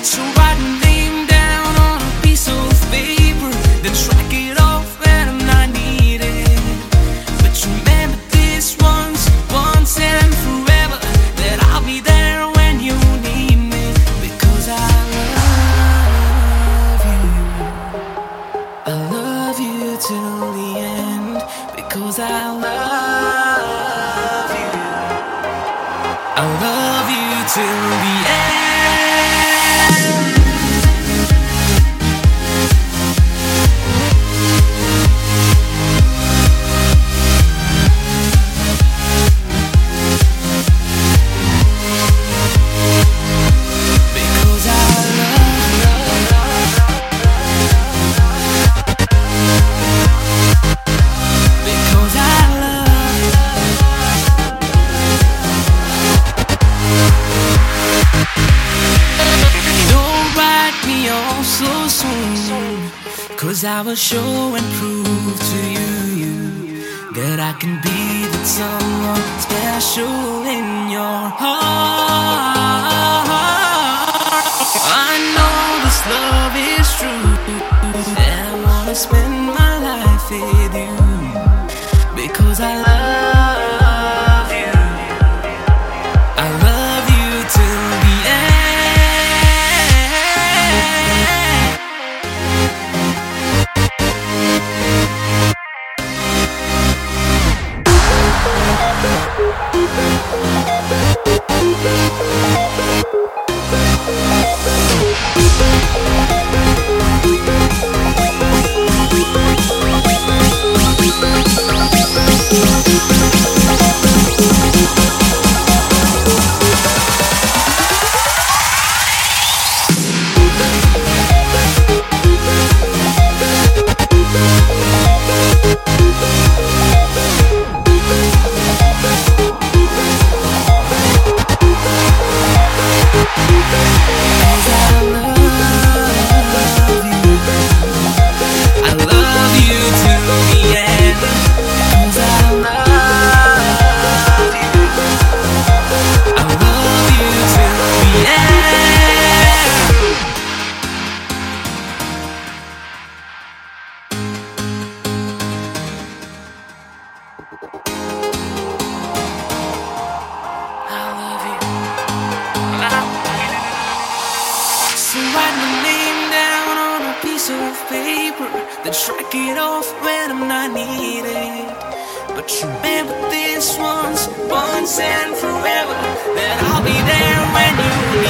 So write my name down on a piece of paper, then track it off when I'm not needed. But remember this once and forever, that I'll be there when you need me. Because I love you till the end. Because I love you till the end. So soon, 'cause I will show and prove to you that I can be that someone special in your heart. I know this love is true, and I wanna spend my life with you. Because I love you, I love you till the end. Then track it off when I'm not needed. But remember this once and forever, that I'll be there when you